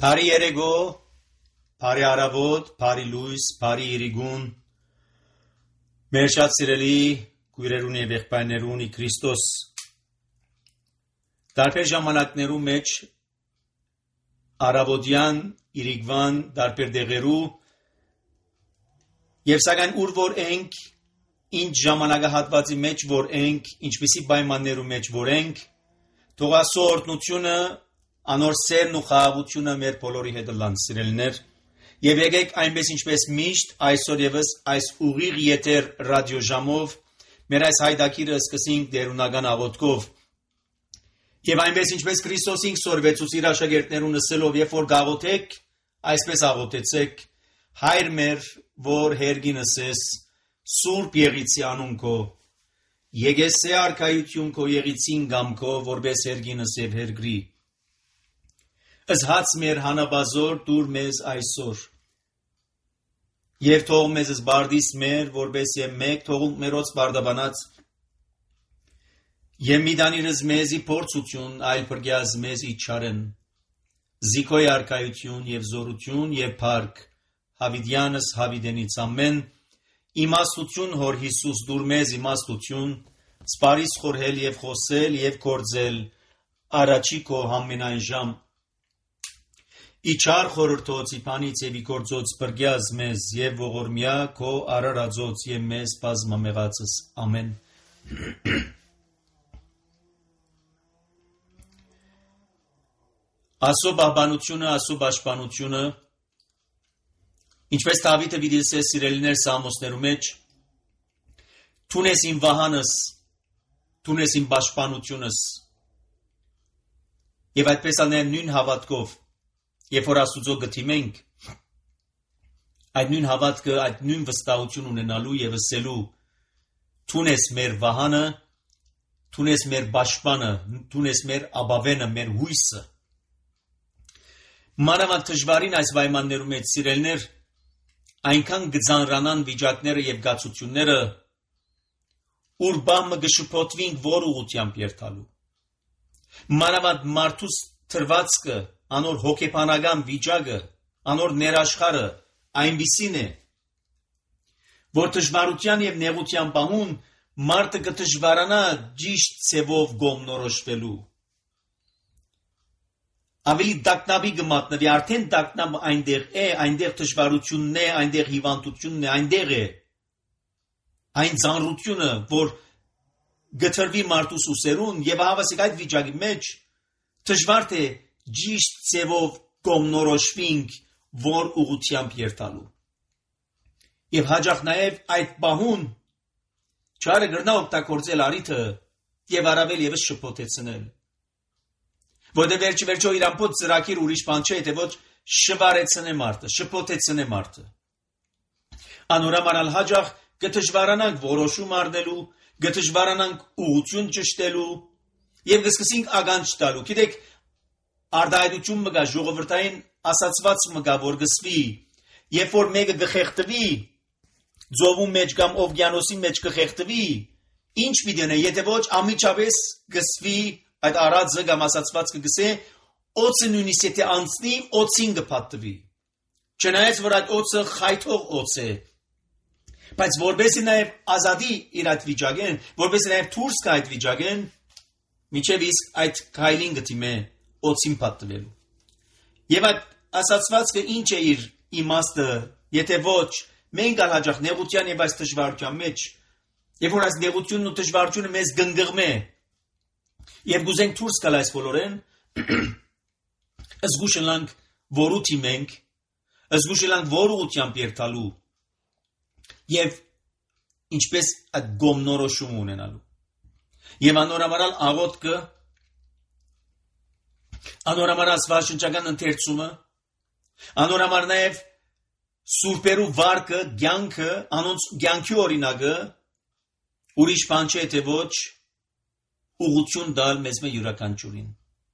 Բարի երեկո, բարի առավոտ, բարի լույս, բարի իրիգուն, մեր շատ սիրելի քույրերուն եւ եղբայրներուն ի Քրիստոս տարբեր ժամանակներու մեջ առավոտյան, իրիգվան, տարբեր դեղերու եւ սակայն ուր որ ենք, ինչ ժամանակահատվածի մեջ որ ենք, ինչպիսի պայմաններու մեջ որ ենք, թող Աստծո օրհնությունը Անոր սերն ու խաղաղությունը մեր բոլորի հետ լան սիրելիներ եւ եկեք այնպես ինչպես միշտ այսօր եւս այս ուղիղ եթեր ռադիոժամով մեր այս հայտակիրը սկսենք դերունական աղոթքով եւ այնպես ինչպես Քրիստոսին սորվեցուց իր աշակերտներուն ասելով երբ որ գաղոթեք այսպես աղոթեցեք Հայր մեր որ հերգինս ես Սուրբ Եղիցի անուն քո Եկեսե արքայություն քո Եղիցին գամքո որպես հերգինս եւ հերգրի Ըս հաց մեր հանաբազոր դուր մեզ այսօր Եվ թող մեզ զբարդիս մեր որպես եւ մեկ թողունք մերոց բարդաբանած Եվ մի դանիրս մեզի փորձություն այլ բրգյազ մեզ իջարեն Զիկոյ արքայություն եւ զորություն եւ փառք Հավիդյանս Հավիդենից ամեն Իմաստություն հոր Հիսուս դուր մեզ իմաստություն Սպարիս խորհել եւ խոսել եւ կործել Արաչի քո համենայն ժամ Իչար խորհրդոց իպանից եւ իգործոց բրգյազ մեզ եւ ողորմյա քո արարածոց եւ մեզ բազմամեղածս ամեն Ասո բաբանությունը ասո պաշտպանությունը ինչպես Դավիթը վիդես է սիրելիներ Սամոսներու մեջ Թունես իմ վահանս Թունես իմ պաշտպանությունս եւ այդպես անեն նույն հավատքով Երբ որ Աստուծո գտիմենք, այդ նույն հավատքը, այդ նույն վստահություն ունենալու եւ ասելու Թունես մեր վահանը, թունես մեր պաշտպանը, թունես մեր աբավենը, մեր հույսը Մանավանդ դժվարին այս պայմաններու մեջ սիրելներ, այնքան գծանրանան վիճակները եւ գացությունները, ուր բամը գշփոթվին որ ուղությամբ երթալու Մանավանդ մարդուս թրվածքը Անոր հոգեբանական վիճակը, անոր ներաշխարը այնպիսին է, որ դժվարության եւ նեղության բանուն մարդը կդժվարանա ճիշտ ցևով գոմնորոշվելու։ Ավելի դակնաբի գմատնվի, արդեն դակնաբը այնտեղ է, այնտեղ դժվարությունն է, այնտեղ հիվանդությունն է, այնտեղ է։ Այն ծանրությունը, որ գտրվի մարդուս ուսերուն եւ հավասիկ այդ վիճակի մեջ դժվար է Ճիշտ ցևով կոմնորոշվինք, որ ուղությամբ երթալու։ Եվ հաջող նաև այդ բահուն չարը գրնա օգտագործել արիթը եւ առավել եւս շփոթեցնել։ Որտեղ վերջո իրանփոց ծրակիր ուրիշ բան չէ, թե ոչ շվարեցնե մարդը, շփոթեցնե մարդը։ Անորամանալ հաջող կդժվարանանք որոշում առնելու, կդժվարանանք ուղություն ճշտելու եւ կսկսենք ականջ տալու։ Գիտեք Արդայդություն մգա ժողովրդային ասացված մգա որ գսվի երբ որ մեկը գխեղտվի ձողում մեջ կամ օվկիանոսի մեջ գխեղտվի ինչ պիտի եթե ոչ ամիջապես գսվի այդ արածը կամ ասացվածքը գսե օծը նույնիսկ եթե անցնի օծին կփաթվի չնայած որ այդ օծը խայթող օծ է բայց որբեսի նաև ազատի իր այդ վիճակեն որբեսի նաև դուրս գա այդ վիճակեն միջև իսկ այդ քայլին գտիմե Օծին պատվելու։ Եվ այդ ասացվածքը ինչ է իր իմաստը, եթե ոչ, մենք հաջող նեղության եւ այս դժվարության մեջ, երբ որ այս նեղությունն ու դժվարությունը մեզ գնգղմե, եւ գուզենք դուրս գալ այս բոլորեն, զգուշանանք որուտի մենք, զգուշանանք որ ուղությամբ երթալու, եւ ինչպես այդ գոմնորոշում ունենալու։ Եվ անորամարալ աղոթքը Անորամար աստվածաշնչական ընթերցումը, անորամար նաև սուրբերու վարկը, կյանքը, անոնց կյանքի օրինակը, ուրիշ բան չէ թե ոչ ուղղություն տալ մեզ յուրաքանչյուրին։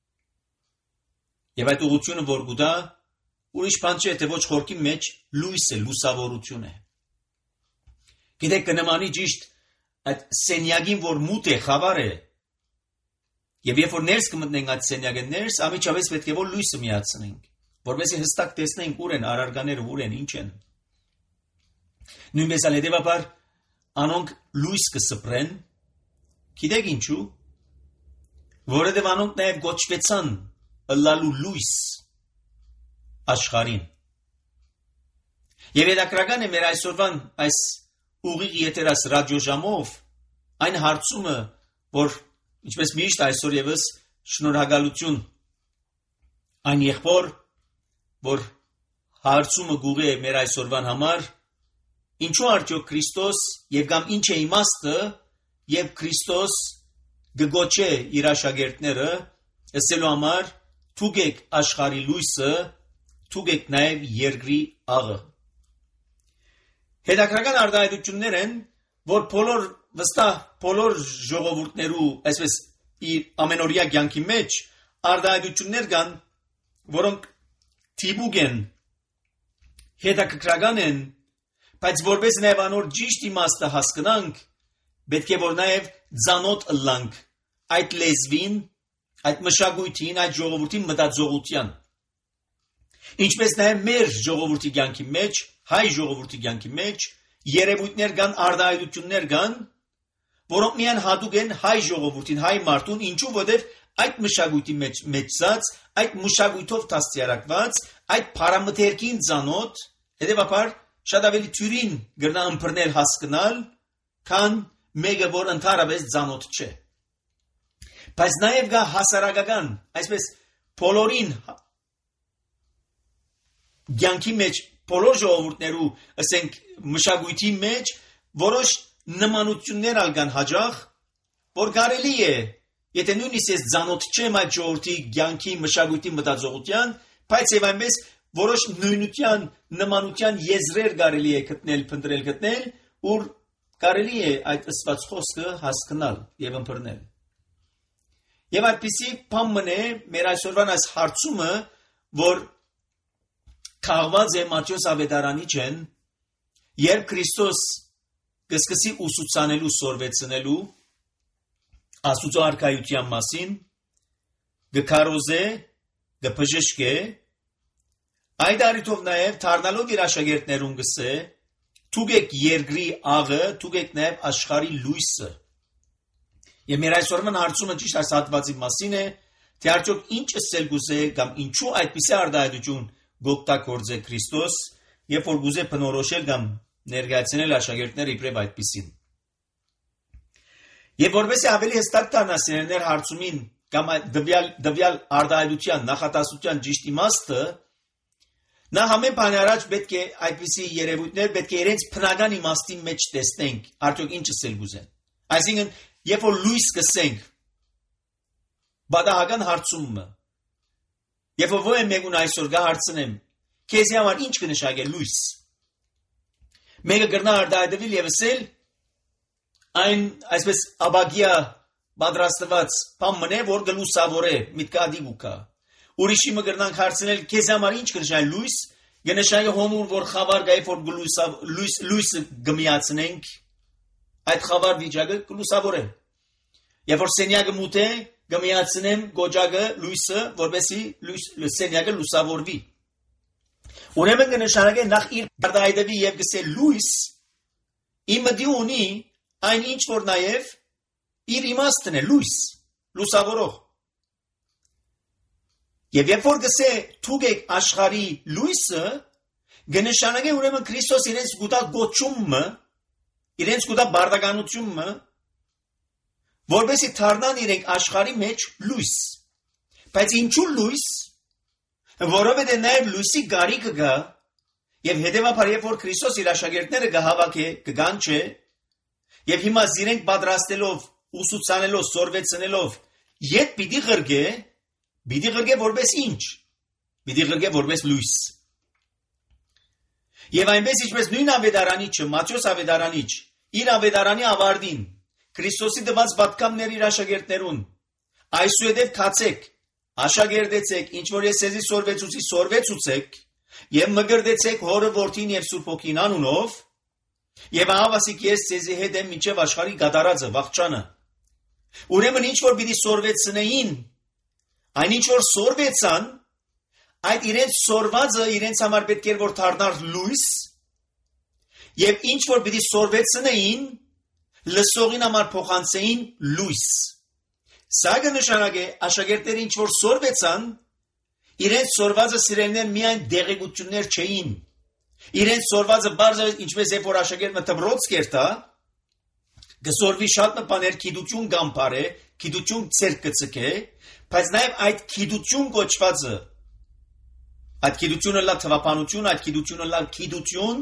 Եվ այդ ուղղությունը որ գուտա, ուրիշ բան չէ թե ոչ խորքի մեջ լույս է, լուսավորություն է։ Գիտեք կնմանի ճիշտ այդ սենյակին որ մութ է, խավար է, Եվ երբ որ ներս կմտնենք այդ սենյակը ներս, ամիջապես պետք է որ լույսը միացնենք։ որովհետեւ հստակ տեսնենք ուր են արարկաները, ուր են, ինչ են։ Նույնպես ալ հետևաբար անոնք լույս կսպրեն, գիտեք ինչու, որովհետեւ անոնք նաև գոչվեցան ըլլալու լույս աշխարհին։ Եվ հետաքրական է մեր այսօրվան այս ուղիղ եթերաս ռադիոժամով այն հարցումը, որ ինչպես միշտ այսօր եւս շնորհակալություն այն եղբոր, որ հարցումը գուղի է մեր այսօրվան համար, ինչու արդյոք Քրիստոս եւ կամ ինչ է իմաստը, եւ Քրիստոս գգոչե իր աշակերտները ասելու համար թուգեք աշխարհի լույսը, թուգեք նաեւ երկրի աղը։ Հետաքրական արտահայտություններ են, որ բոլոր ժողովուրդներու, այսպես իր ամենօրյա կյանքի մեջ արտահայտություններ կան, որոնք թիբուկ են, հետաքրքրական են, բայց որպես նաև անոր ճիշտ իմաստը հասկանանք, պետք է որ նաև ծանոթ ըլլանք այդ լեզվին, այդ մշակույթին, այդ ժողովրդի մտածողության։ Ինչպես նաև մեր ժողովրդի կյանքի մեջ, հայ ժողովրդի կյանքի մեջ երևույթներ կան, արտահայտություններ կան, որոնք միայն հատուկ են հայ ժողովրդին, հայ մարդուն, ինչու որտեղ այդ մշակույթի մեջ մեծած, այդ մշակույթով դաստիարակված, այդ փարամթերքին ծանոթ, հետևաբար շատ ավելի թյուրին գրնա ըմբռնել հասկանալ, քան մեկը որ ընդհանրապես ծանոթ չէ։ Բայց նաև կա հասարակական, այսպես բոլորին կյանքի մեջ բոլոր ժողովուրդներու, ասենք մշակույթի մեջ որոշ նմանություններ ալգան հաջող, որ կարելի է, եթե նույնիսկ ես ծանոթ չեմ այդ ժողովրդի կյանքի մշակույթի մտածողության, բայց եւ այնպես որոշ նույնության, նմանության եզրեր կարելի է գտնել, ուր կարելի է այդ ըսված խոսքը հասկանալ եւ ըմբռնել։ Եվ այդպիսի բան մնե մեր այսօրվան այս հարցումը, որ քաղված է Մատթեոս ավետարանիչեն, երբ Քրիստոս կսկսի ուսուցանելու, սորվեցնելու Աստուծո արքայության մասին, գքարոզե, գփժշկե, այդ առիթով նաև դառնալով իր աշակերտներուն գսե, թուգեք երկրի աղը, թուգեք նաև աշխարհի լույսը։ Եվ մեր այսօրվան հարցումը ճիշտ այս հատվածի մասին է, թե արդյոք ինչ ասել գուզե կամ ինչու այդպիսի արտահայտություն գոկտագործե Քրիստոս, երբ որ գուզե բնորոշել կամ ներկայացնել աշակերտները իբրև այդպիսին։ Եվ որպես ավելի հստակ դառնասիներ հարցումին կամ դվյալ արտահայտության նախատասության ճիշտ իմաստը, նա համեն բան առաջ պետք է այդպիսի երևույթներ պետք է իրենց բնական իմաստի մեջ տեսնենք, արդյոք ինչ ասել գուզեն։ Այսինքն, երբ որ լույս կսենք, բադահական հարցումը, երբ որ մեկուն այսօր գա հարցնեմ, քեզի համար ինչ կնշանակե լույս։ Մեկը կրնա արտահայտվել եւ ասել, այն այսպես աբագիա պատրաստված բան մնե, որ գլուսավորե, միտքադիգուկա։ Ուրիշի մը կրնանք հարցնել, քեզի համար ինչ կնշանակե լույս, կնշանակե հոնուր, որ խավար գայ, որ լույսը գմիացնենք, այդ խավար վիճակը գլուսավոր է։ Եվ որ սենյակը մութ է, գմիացնեմ գոջակը լույսը, որպեսի սենյակը լուսավորվի։ Ուրեմն կնշանակե նախ իր արտահայտվի եւ գսե լույս, իմը դի ունի այն ինչ որ նաեւ իր իմաստն է լույս, լուսավորող։ Եվ երբ որ գսե թուգեք աշխարհի լույսը, կնշանակե ուրեմն Քրիստոս իրենց գուտա գոչումը, իրենց գուտա բարդականությունը, որպեսի դառնան իրենք աշխարհի մեջ լույս։ Բայց ինչու լույս, որովհետև նաև լույսի գարիկը գա, եւ հետեւաբար երբ որ Քրիստոս իր աշակերտները կհավաքի, կգանչե, եւ հիմա զիրենք պատրաստելով, ուսուցանելով, սորվեցնելով, ետ պիտի ղրգե որպես ինչ։ Պիտի ղրգե որպես լույս։ Եվ այնպես ինչպես նույն ավետարանիչը, Մատթեոս ավետարանիչ, իր ավետարանի ավարտին Քրիստոսի տված պատգամներ իր աշակերտներուն, այսուհետև քացեք, աշակերտեցեք, ինչ որ ես ձեզի սորվեցուցի, սորվեցուցեք, եւ մգրդեցեք Հորը, Որդին եւ Սուրբ Հոգին անունով, եւ ահավասիկ ես ձեզի հետ եմ մինչեւ աշխարհի գադարածը, վաղճանը։ Ուրեմն ինչ որ պիտի սորվեցնեին, այն ինչ որ սորվեցան, այդ իրենց սորվածը իրենց համար պետք էր որ դառնար լույս եւ ինչ որ պիտի սորվեցնեին լսողին համար փոխանցեին լույս սա կնշանակե աշակերտները ինչ որ սորվեցան իրենց սորվածը սիրելիներ միայն դեղեցություններ չէին իրենց սորվածը բարձր ինչպես է որ աշակերտը դբրոց կերտա գսորվի շատ բաներ գիտություն գամբարե գիտություն ցերկծկե բայց նաև այդ գիտություն կոչվածը այդ գիտությունը լավ թվապանություն այդ գիտությունը լավ գիտություն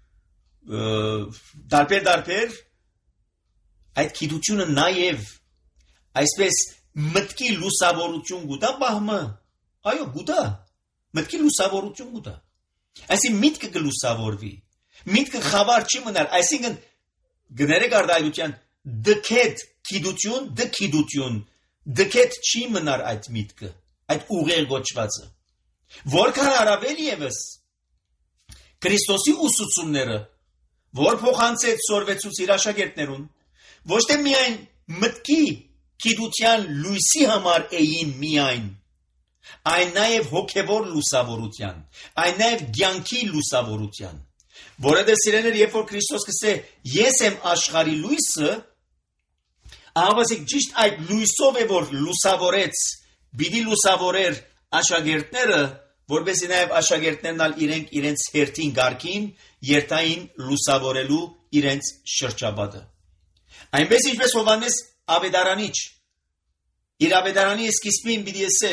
դարբեր այդ գիտությունը նաև այսպես մտքի լուսավորություն գուտա բահմը այո գուտա մտքի լուսավորություն գուտա այսինքն միտքը գլուսավորվի միտքը խավար չի մնար այսինքն գներեք արդայության դքետ գիտություն դքիդություն դքետ չի մնար այդ միտքը այդ ուղեղ գոչվածը որքան առավել եւս Քրիստոսի ուսուցումները որ փոխանցեց սորվեցուց իր աշակերտներուն ոչ թե միայն մտքի գիտության լույսի համար էին միայն այն նաև հոգևոր լուսավորության այն նաև ցանկի լուսավորության որովհետև սիրելիներ երբ որ Քրիստոս կսե ես եմ աշխարհի լույսը ահավասիկ ճիշտ այդ լույսով է որ լուսավորեց բիդի լուսավորեր աշակերտները որովհետև նաև աշակերտներն իրենց հերթին գարկին երթային լուսավորելու իրենց շրջապատը այնպես ինչպես Հովհաննես Ավետարանիչ իր Ավետարանի սկիզբին պիտի ասե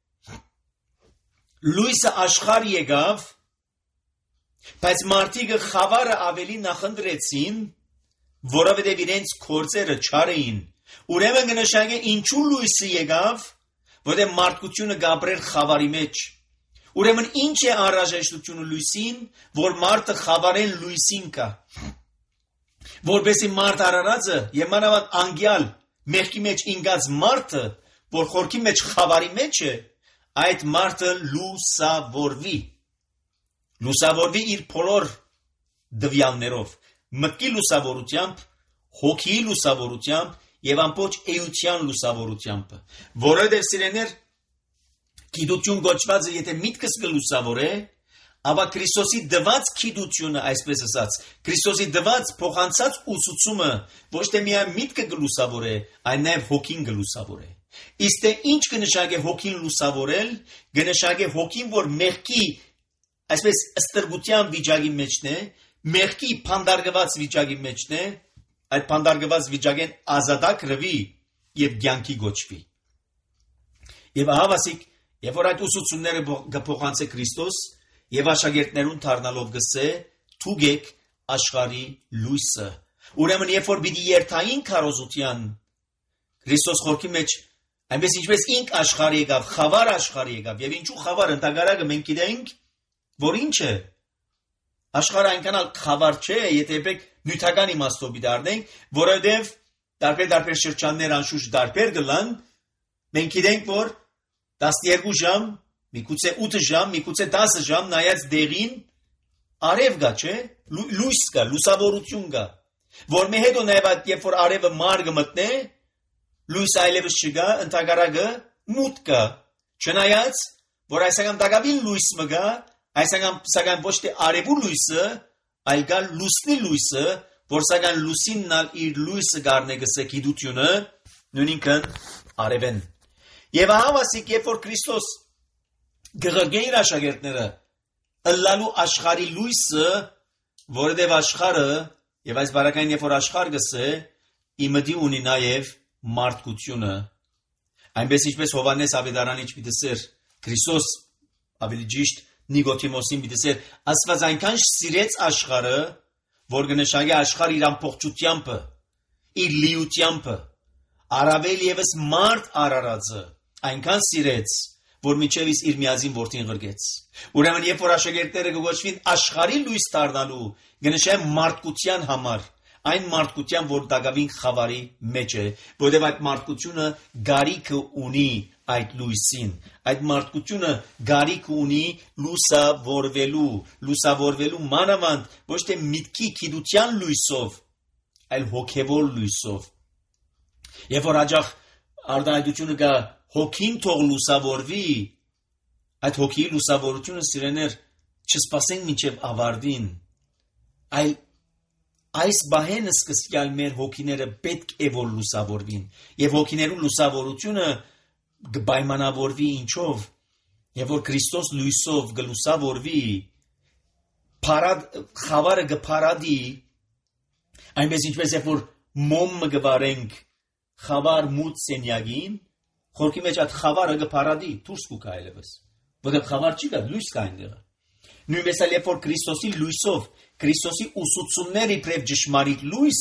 լույսը աշխարհ եկավ բայց մարդիկը խավարը ավելի նախընտրեցին որովհետև իրենց գործերը չար էին ուրեմն կնշանակե ինչու լույսը եկավ որովհետև մարդկությունը գաբրեր խավարի մեջ ուրեմն ինչ է անհրաժեշտությունը լույսին որ մարդը խավարեն լույսին կա որպեսզի մարդ արարածը եւ մանավանդ անգյալ մեղքի մեջ ինգած մարդը որ խորքի մեջ խավարի մեջ է այդ մարդը լուսավորվի իր բոլոր դվյալներով մտքի լուսավորությամբ հոգի լուսավորությամբ եւ ամբողջ էության լուսավորությամբ որովհետեւ սիրեներ գիտություն գոչվածը եթե միտքս կլուսավորե ապա Քրիստոսի դված գիտությունը այսպես ասած Քրիստոսի դված փոխանցած ուսուցումը ոչ թե միայն միտքը կլուսավորե այլ նաեւ հոգին կլուսավորե իսկ ինչ կնշանակե հոգին լուսավորել կնշանակե հոգին որ մեղքի այսպես ստրգության վիճակի մեջն է մեղքի փանդարգված վիճակի մեջն է այդ փանդարգված վիճակեն ազատագրվի եւ ցանկի գոչվի եւ ահավասիկ երբ որ այդ ուսուցումները կփոխանցե Քրիստոս եւ աշակերտներուն դառնալով գսե թուգեք աշխարհի լույսը ուրեմն երբ որ պիտի երթային քարոզության Քրիստոս խորքի մեջ այնպես ինչպես ինք աշխարհ եկավ խավար աշխարհ եկավ եւ ինչու խավար ընդհանրակը մենք գիտենք որ ինչ է աշխարհը այնքան խավար չէ եթե եք նյութական իմաստով դառնենք որովհետեւ տարբեր շրջաններ անշուշտ դարբեր գլան մենք գիտենք որ 12 ժամ միգուցե 8 ժամ միգուցե 10 ժամ նայած դեղին արև գա չէ լույս կա լուսավորություն կա որ մի հետո նաև այդ երբ որ արևը մարգ մտնե լույս այլևս չկա ընդհանրակը մութ կա չնայած որ այսական դակավին լույս մգա այսական սակայն ոչ թե արևու լույսը այլ գալ լուսնի լույսը որ սակայն լուսինն իր լույսը գարնե գսե գիտությունը նույնքն արևեն եւ ահավասիկ երբ որ Քրիստոս գղգեիր աշակերտները ըլլալու աշխարհի լույսը որովհետեւ աշխարհը եւ այս բարակային երբ որ աշխարհ գսե իմդի ունի նաեւ մարդկությունը այնպես ինչպես Հովհաննես Ավետարանիչ պիտեսեր Քրիստոս ավելի ճիշտ Նիկոդիմոսին պիտեսեր Աստված այնքան սիրեց աշխարհը որ կնշանակե աշխարհը իր ամբողջությամբ իր լիությամբ առավել եւս մարդ արարածը այնքան սիրեց որ միջև իր միածին որդին ղրգեց ուրեմն երբ որ աշակերտները կգոչվին աշխարհի լույս դառնալու կնշանակե մարդկության համար այն մարդկության որ դակավին խավարի մեջ է որովհետև այդ մարդկությունը գարիքը ունի այդ լույսին այդ մարդկությունը գարիք ունի լուսավորվելու մանավանդ ոչ թե միտքի գիտության լույսով այլ հոգևոր լույսով երբ որ աջախ արդայությունը կա հոգին թող լուսավորվի Այդ հոգիի լուսավորությունը սիրեներ չսպասենք մինչև ավարտին, այլ այս բահենը սկսյալ մեր հոգիները պետք է որ լուսավորվին, եւ հոգիներու լուսավորությունը կպայմանավորվի ինչով, եւ որ Քրիստոս լույսով գլուսավորվի, խավարը կփարադի, այնպես ինչպես երբ որ մոմը գվարենք խավար մութ սենյակին, խորքի մեջ այդ խավարը կփարադի, դուրս կուկա այլևս, որտեղ խավար չի կա, լույս կա այնտեղ։ Նույնպես էլ երբ որ Քրիստոսի լույսով, Քրիստոսի ուսուցումները իբրև ճշմարիտ լույս,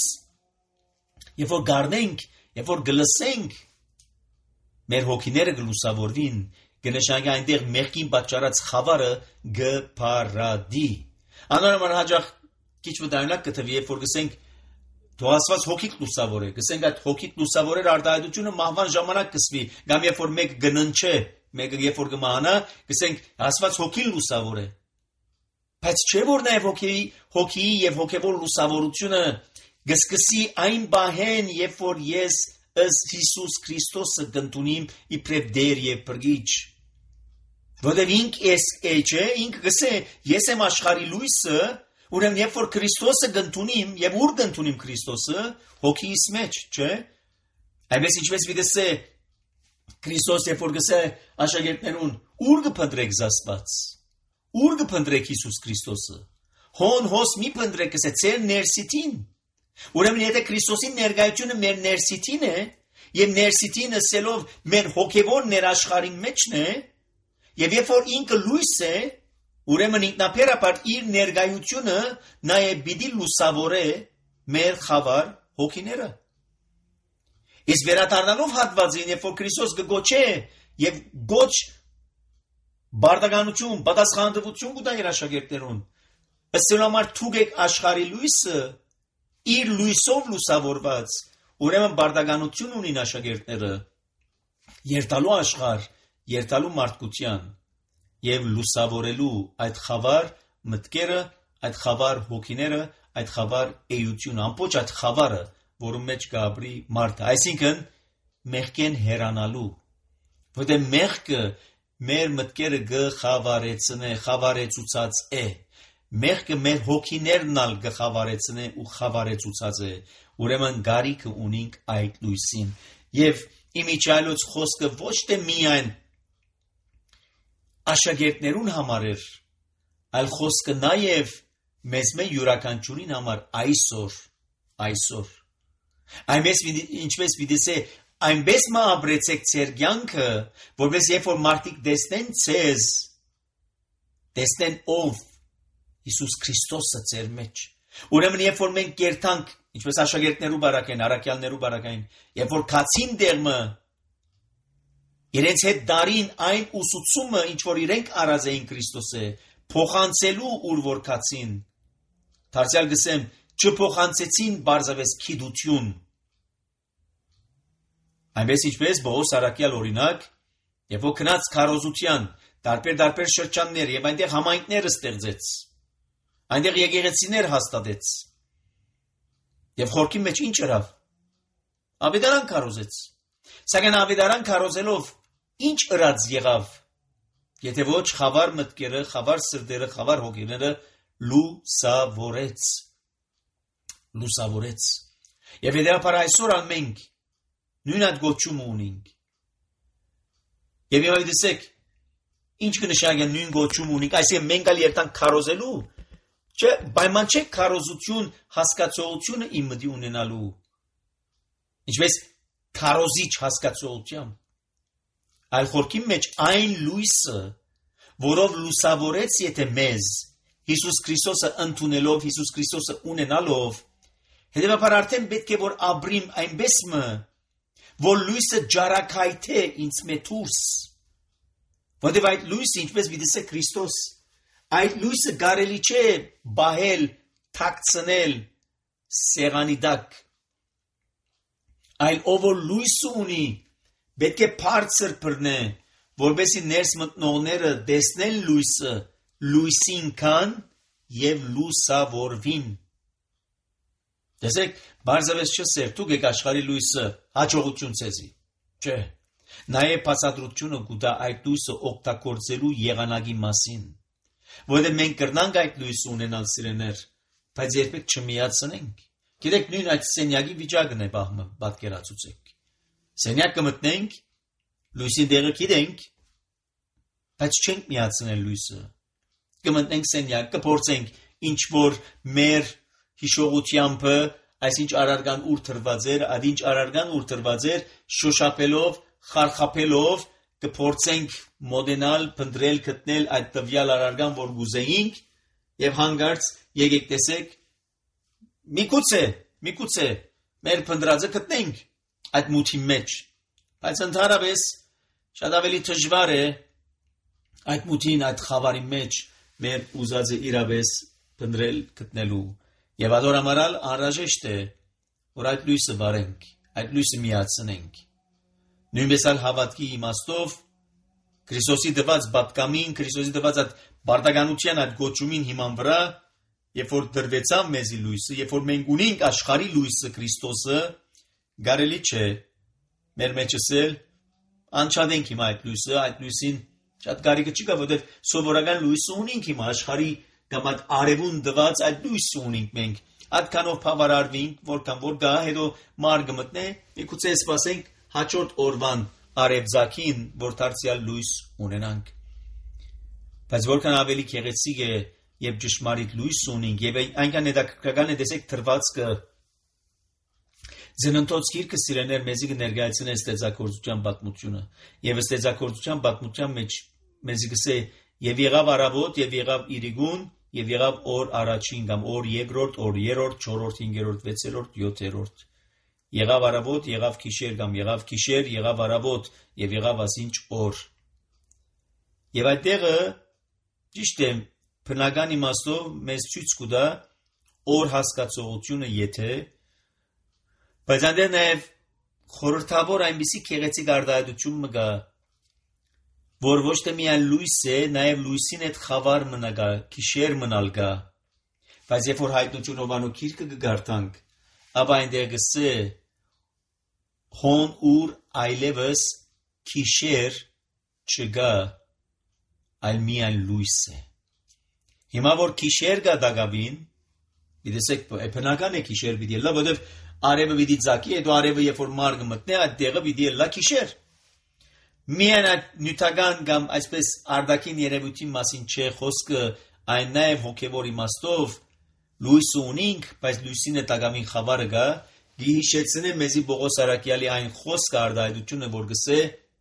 երբ որ գարնենք, երբ որ գլսենք, մեր հոգիները գլուսավորվին, կնշանակի այնտեղ մեղքին պատճառած խավարը գփարադի։ Անորոշ հաջող քիչ վտայնակ կթվի, երբ որ գսենք դու ասված հոգիդ լուսավոր է, գսենք այդ հոգիդ լուսավորեր արտահայտությունը մահվան ժամանակ կսվի, կամ երբ որ մեկ գննչե, մեկը երբ որ կմահանա, գսենք ասված հոգին լուսավոր է։ Բայց չէ որ նաև հոգիի եւ հոգեվոր լուսավորությունը գսկսի այն բահեն, երբ որ ես ըստ Հիսուս Քրիստոսը դնդունիմ իբրև դեր եւ բրգիչ։ Որտեղ ինք չէ, ինք գսե ես եմ աշխարհի լույսը, ուրեմն երբ որ Քրիստոսը դնդունիմ եւ ուր դնդունիմ Քրիստոսը, հոգիս մեջ, չէ։ Այնպես ինչպես վիդեսե Քրիստոս երբ որ գսե աշակերտներուն, ուր կփնտրեք Աստված։ Ուր կփնտրեք Հիսուս Քրիստոսը։ Հոն հոս մի փնտրեք գսե ծեր ներսիտին։ Ուրեմն եթե Քրիստոսի ներկայությունը մեր ներսիտին է, եւ ներսիտին ասելով մեր հոգեվոր ներաշխարհի մեջն է, եւ երբ որ ինքը լույս է, ուրեմն ինքնաբերաբար իր ներկայությունը նաեւ պիտի լուսավորե մեր խավար հոգիները։ Իսկ վերադառնալով հատվածին, երբ որ Քրիստոս կգոչե եւ գոչ բարդականություն, պատասխանատվություն կտա իր աշակերտներուն, ըստ համար թուգեք աշխարհի լույսը, իր լույսով լուսավորված, ուրեմն բարդականություն ունին աշակերտները, երթալու աշխարհ, երթալու մարդկության եւ լուսավորելու այդ խավար մտքերը, այդ խավար հոգիները, այդ խավար էությունը, ամբողջ այդ խավարը, որում մեջ կապրի մարդը, այսինքն մեղքեն հեռանալու, որտեղ մեղքը մեր մտքերը գխավարեցնե, խավարեցուցած է, մեղքը մեր հոգիներն ալ գխավարեցնե ու խավարեցուցած է, ուրեմն գարիքը ունենք այդ լույսին, եւ իմիջայլոց խոսքը ոչ թե միայն աշակերտներուն համար էր, այլ խոսքը նաեւ մեզ յուրաքանչյուրին համար այսօր։ Այնպես ինչպես վիդեսե այնպես ապրեցեք ձեր կյանքը, որպես երբ որ մարդիկ տեսնեն ձեզ, տեսնեն ով Հիսուս Քրիստոսը ձեր մեջ։ Ուրեմն երբ որ մենք կերտանք, ինչպես աշակերտներու բարակային, առաքյալներու բարակային, երբ որ քացին դերմը, իրենց հետ դարին այն ուսուցումը, ինչ որ իրենք արած էին Քրիստոսը, փոխանցելու ուր որ քացին, դարձյալ գսեմ, չփոխանցեցին բարձավես քիդություն։ Այնպես ինչպես Պողոս առաքյալ օրինակ, երբ որ քնած քարոզության տարբեր շրջաններ եւ այնտեղ համայնքներ ստեղծեց, այնտեղ եկեղեցիներ հաստատեց, եւ խորքի մեջ ինչ ըրավ։ Ավետարան քարոզեց։ Սակայն ավետարան քարոզելով ինչ ըրած եղավ, եթե ոչ խավար մտքերը, խավար սրտերը, խավար հոգիները լուսավորեց։ Եվ հետեւաբար այսօր մենք նույն այդ գոչումը ունենք։ Եվ հիմա դեսեք, ինչ կնշանակի նույն գոչումը ունենք, այսինքն մենք ալ երթանք քարոզելու, չէ, պայման չէ քարոզություն հասկացողությունը իմ մտի ունենալու։ Ինչպես քարոզիչ հասկացողությամբ, այլ խորքի մեջ այն լույսը, որով լուսավորեց եթե մեզ, Հիսուս Քրիստոսը ընդունելով, Հիսուս Քրիստոսը ունենալով, հետևաբար արդեն պետք է որ ապրիմ այնպես որ լույսը ջարակայթե ինձ մետուրս, որտև այդ լույսը ինչպես վիդեսե Քրիստոս, այդ լույսը կարելի չէ բահել, թաքցնել սեղանի տակ, այլ ով որ լույսը ունի, պետք է բարձր բռնե, որպեսզի ներս մտնողները տեսնեն լույսը, լույսին կան եւ լուսավորվին։ Տեսեք, բարձրապես չսեր, դուք եք աշխարհի լույսը, հաջողություն ցեզի։ Չէ։ Նաև բացատրությունը կուտա այդ լույսը օգտագործելու եղանակի մասին, որովհետև մենք կրնանք այդ լույսը ունենալ սիրեներ, բայց երբեք չմիացնենք։ Գիտեք, նույն այդ սենյակի վիճակն է պատկերացուցեք։ Սենյակ կմտնենք, լույսի դերը գիտենք, բայց չենք միացնել լույսը։ Կմտնենք սենյակ, կփորձենք ինչ որ մեր հիշողությամբ այսինչ արարգան ուր թրված էր, ինչ արարգան ուր թրված էր, շոշափելով, խարխափելով կփորձենք մոդենալ, փնտրել, գտնել այդ տվյալ արարգան, որ գուզեինք, եւ հանգարց եկեք տեսեք, միգուցե մեր փնտրածը գտնենք այդ մութի մեջ, բայց ընդհանրապես շատ ավելի դժվար է այդ մութին, այդ խավարի մեջ մեր ուզածը իրապես փնտրել, գտնելու, եւ adoramaral անհրաժեշտ է, որ այդ լույսը վարենք, այդ լույսը միացնենք։ Նույնպես էլ հավատքի իմաստով Քրիստոսի դված պատկամին, Քրիստոսի դված այդ բարդականության այդ գոչումին հիման վրա, երբ որ դրվեցավ մեզի լույսը, երբ որ մենք ունենք աշխարհի լույսը Քրիստոսը, կարելի չէ մեր մեջ ասել անչադենք հիմա այդ լույսին շատ կարիքը չկա, որովհետև սովորական լույսը ունենք հիմա աշխարհի կամ այդ արևուն դված այդ լույսը ունենք մենք, այդքանով բավարարվենք, որքան որ գա, հետո մարգը մտնե, միգուցե սպասենք հաջորդ օրվան արևձակին, որ դարձյալ լույս ունենանք։ Բայց որքան ավելի գեղեցիկ է, երբ ճշմարիտ լույս ունենք, եւ այնքան հետաքրքրական է տեսեք թրվածքը Զենոնտոց գիրքը սիրեներ մեզի կներկայացնե ստեղծագործության պատմությունը, եւ ստեղծագործության պատմության մեջ մեզի կսե եւ եղավ առավոտ, եւ եղավ իրիգուն, եւ եղավ օր առաջին կամ օր երկրորդ, օր երրորդ, չորրորդ, հինգերորդ, վեցերորդ, յոթերորդ։ Եղավ առավոտ, եղավ գիշեր կամ եղավ գիշեր, եղավ առավոտ եւ եղավ ասինչ օր։ Եվ այդտեղը ճիշտ է բնական իմաստով մեզ ցույց կտա օր հասկացողությունը եթե բայց այնտեղ նաև խորհրդավոր այնպիսի գեղեցիկ արտահայտություն մգա, որ ոչ թե միայն լույս է, նաև լույսին հետ խավար մնա գա, գիշեր մնալ գա, բայց երբ որ հայտնություն Հովանու գիրքը կգարտանք, ապա այնտեղ գսե հոն ուր այլևս գիշեր չգա, այլ միայն լույս է։ Հիմա որ գիշեր գա դակավին, դիտեք բնական է գիշեր պիտի լա, որովհետև արևը պիտի ձակի, հետո արևը երբ որ մարգը մտնի, այդ տեղը պիտի լա գիշեր։ Միայն այդ նյութական կամ այսպես արտաքին երևույթի մասին չէ խոսքը, այն նաև հոգևոր իմաստով լույսը ունենք, բայց լույսին է տակամին խավարը գա, գիհիշեցնե մեզի Պողոս Արաքյալի այն խոսքը արտահայտությունը, որ գսե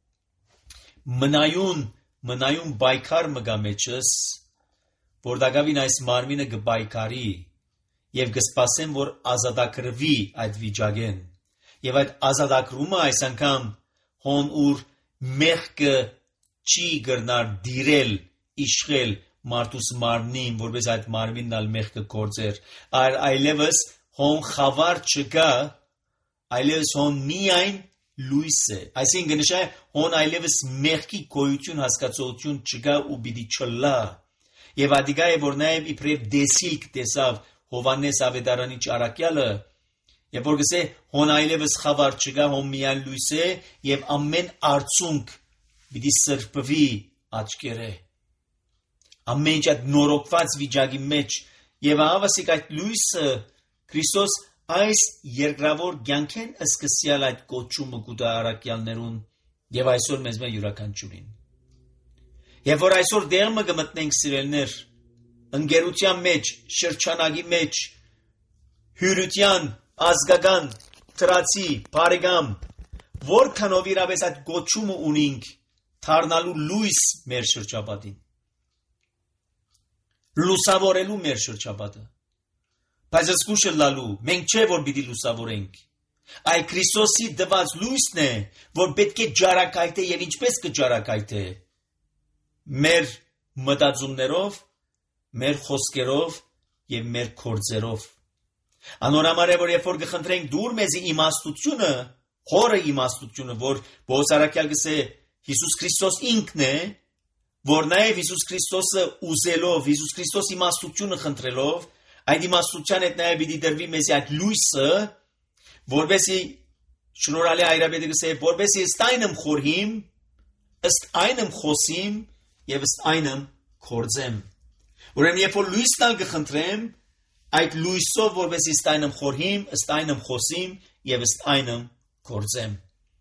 մնայուն բայկար մգա մեջս, որ դակավին այս մարմինը կբայկարի եւ կսպասեն, որ ազատագրվի այդ վիճակեն։ Եվ այդ ազատագրումը այս անգամ հոն ուր մեղքը չի գրնար դիրել, իշխել մարդուս մարմնին, որպես այդ մարմինն ալ մեղքը գործեր, այլևս հոն խավար չկա, այլևս հոն միայն լույս է։ Այսինքն նշա հոն այլևս մեղքի գոյություն հասկացողություն չկա ու պիտի չլա։ Եվ ադիգա է որ նաև իբրև դեսիլք տեսավ Հովանես Ավետարանի ճարակյալը, եւ որ գսե հոն այլևս խավար չկա, հոն միայն լույս է եւ ամեն արցունք պիտի սրբվի աչքերը։ Ամեն ինչ այդ նորոգված վիճակի մեջ եւ ավասիկ այդ լույսը Քրիստոս այս երկրավոր կյանքեն սկսյալ այդ կոչումը կուտա արաքյալներուն եւ այսօր մեզ մե յուրաքանչյուրին։ Եվ որ այսօր դերմը կմտնենք սիրելներ ընկերության մեջ, շրջանակի մեջ, հյուրության, ազգական, տրացի, բարեկամ, որքանով իրապես այդ գոչումը ունենք դառնալու լույս մեր շրջապատին, լուսավորելու մեր շրջապատը, բայց զգուշը լալու, մենք չէ որ պիտի լուսավորենք, այ Քրիստոսի դված լույսն է, որ պետք է ջարակայթե եւ ինչպես կջարակայթե, մեր մտածումներով, մեր խոսքերով եւ մեր գործերով։ Անորամար է որ երբ որ կխնդրենք դուր մեզի իմաստությունը, խորը իմաստությունը, որ Պողոս Արաքյալ գսե Հիսուս Քրիստոս ինքն է, որ նաեւ Հիսուս Քրիստոսը ուզելով, Հիսուս Քրիստոս իմաստությունը խնդրելով, այդ իմաստության հետ նաեւ պիտի դրվի մեզի այդ լույսը, որովհետեւ Շնորհալի Հայրապետը գսե որպեսի ըստ այնմ խորհիմ, ըստ այնմ խոսիմ եւ ըստ այնմ կործեմ։ Ուրեմն երբ որ լույս տալ կխնդրեմ, այդ լույսով որպեսի ըստ այնմ խորհիմ, ըստ այնմ խոսիմ եւ ըստ այնմ կործեմ։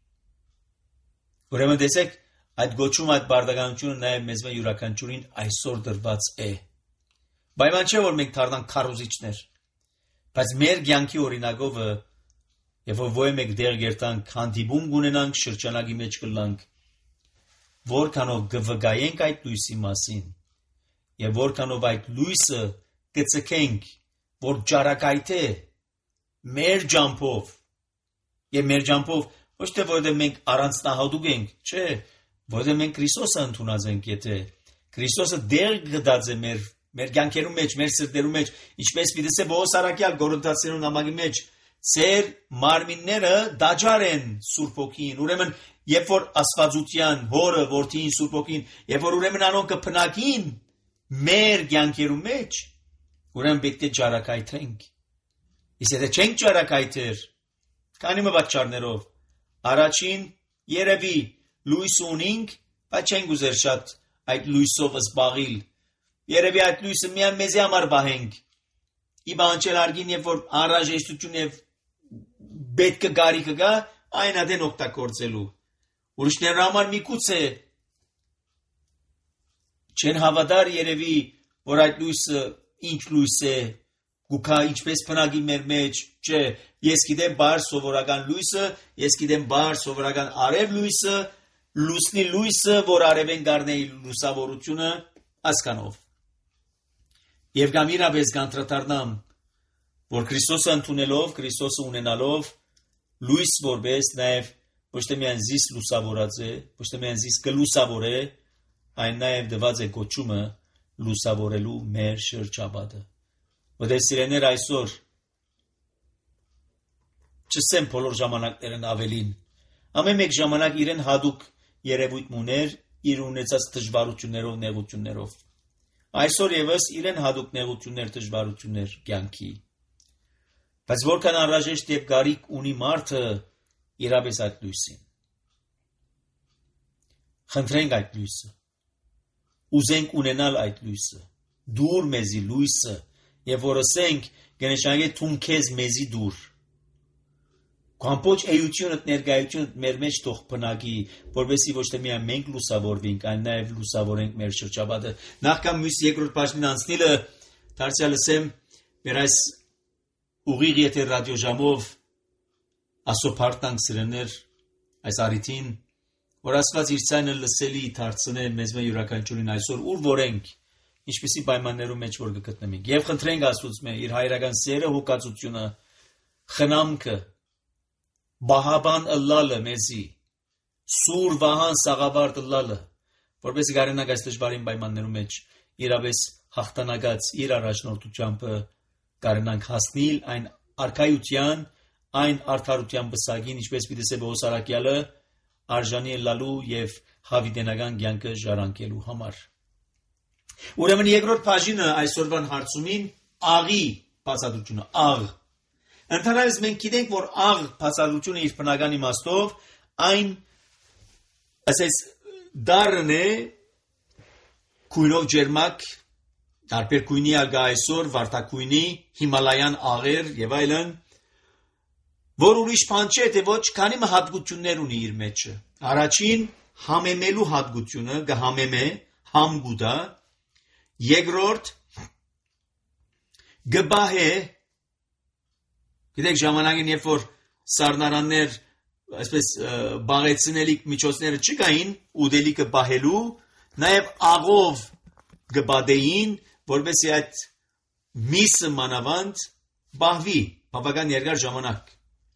Ուրեմն տեսեք, այդ գոչում այդ բարդականությունը նաեւ մեզ յուրաքանչյուրին այսօր դրված է։ Պայման չէ որ մենք դառնանք քարոզիչներ, բայց մեր կյանքի օրինակով եւ որ մենք դեր գերտանք հանդիպում ունենանք շրջանակի մեջ կլանք, որքանով կվգայենք այդ լույսի մասին եւ որքանով այդ լույսը կծկենք, որ ճարակայթե մեր ջամփով եւ մեր ջամփով ոչ թե որովհետեւ մենք առանձնահատուկ ենք, չէ, որովհետեւ մենք Քրիստոսը ընդունած ենք, եթե Քրիստոսը դեր գտած է մեր կյանքերում մեջ, մեր սրտերում մեջ, ինչպես պիտի ասե Պողոս առաքյալ Կորինթացիներուն նամակի մեջ, ծեր մարմինները դաջար են Սուրբ Օգին, ուրեմն երբ որ Աստվածության հորը, որդին, Սուրբ Օգին, երբ որ ուրեմն անոնք կփնակին մեր կյանքերում մեջ, ուրեմն պետք է ճարակայթենք։ Իսկ եթե չենք ճարակայթեր, քանի պատճառներով, առաջին երևի լույս ունենք, բայց չենք ուզեր շատ այդ լույսով զբաղիլ։ Երևի այդ լույսը միայն մեզի համար բահենք։ Իբա անչել արգին, երբ որ անհրաժեշտություն եւ պետք է գարիքը գա, այն ադեն օգտագործելու։ Ուրիշների համար միգուցե չեն հավատար երևի, որ այդ լույսը ինչ լույս է, գուքա ինչպես փնագի մեր մեջ, չէ, ես գիտեմ բար սովորական լույսը, ես գիտեմ բար սովորական արև լույսը, լուսնի լույսը, որ արևեն գարնեի լուսավորությունը ասկանով։ Եվ կամ իրապես կանտրատարնամ, որ Քրիստոսը ընդունելով, Քրիստոսը ունենալով, լույս որպես նաև ոչ թե միայն զիս լուսավորած է, ոչ թե միայն զիս կլուսավոր է, այն նաև դված է կոչումը լուսավորելու մեր շրջապատը։ Որտեղ սիրեներ այսօր չսեմ բոլոր ժամանակներն ավելին, ամեն մեկ ժամանակ իրեն հատուկ երևույթ ուներ իր ունեցած դժվարություններով, նեղություններով։ Այսօր եւս իրեն հատուկ նեղություններ, դժվարություններ կյանքի։ Բայց որքան անհրաժեշտ եւ գարիք ունի մարդը իրապես այդ լույսին։ Խնդրենք այդ լույսը։ Ուզենք ունենալ այդ լույսը։ Դուր մեզի լույսը եւ որ ասենք գնեշանգե թուն քեզ մեզի դուր։ Կամպոչ էությունը ներկայությունը մեր մեջ թող բնակի, որովհետեւ ոչ թե միայն մենք լուսավորվենք, այլ նաև լուսավորենք մեր շրջապատը։ Նախքան մյուս երկրորդ բաժնին անցնելը դարձյալ ասեմ, մեր այս ուղիղ եթե ռադիոժամով ասոփարտանք սրներ այս արիթին, որ Աստված իր ցայնը լսելի դարձնե մեզ յուրաքանչյուրին այսօր ուր որենք, ինչպիսի պայմաններում մեջ որ կգտնենք։ Եվ խնդրենք Աստծուց իր հայրական սերը, հոգացությունը, խնամքը Բահաբան ըլլալը մեզի, սուր վահան սաղավարտ ըլլալը, որպես գարենակ այս դժվարին պայմաններում մեջ իրապես հաղթանակած իր առաջնորդությամբ գարենանք հասնիլ այն արքայության, այն արդարության բսագին, ինչպես պիտի ասե Պողոս առաքյալը, արժանի ելալու եւ հավիտենական կյանքը ժառանգելու համար։ Ուրեմն երկրորդ բաժինը այսօրվան հարցումին աղի բացատրությունը, աղ։ Ընդհանրապես մենք գիտենք, որ աղ բացատրությունը իր բնական իմաստով այն ասես դառն է քույնով ջերմակ, տարբեր քույնի ալգա այսօր, վարդակույնի, հիմալայան աղեր եւ այլն, որ ուրիշ բան չէ, թե ոչ քանի հատկություններ ունի իր մեջը։ Առաջին համեմելու հատկությունը գհամեմե, համգուդա, երկրորդ գբահե Գիտեք ժամանակին երբ որ սառնարաններ այսպես բաղեցնելիք միջոցները չկային ուդելիքը բահելու նաև աղով գբադեին որովհետեւ այդ միսը մանավանդ բահվի բավական երկար ժամանակ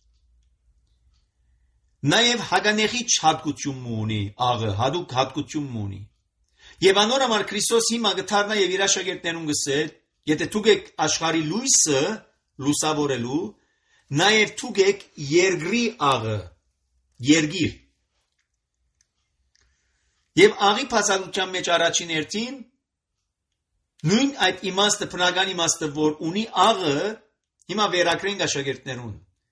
նաև հագանեխի հատկություն ունի աղը հատուկ հատկություն ունի եւ անոր համար Քրիստոս հիմա գթարնա եւ իր աշակերտներուն գսե եթե դուք եք աշխարհի լույսը լուսավորելու Նաև դուք եք երկրի աղը, երգիր։ Եվ աղի բացատրության մեջ առաջին հերթին նույն այդ իմաստը, բնական իմաստը, որ ունի աղը, հիմա վերագրենք աշակերտներուն։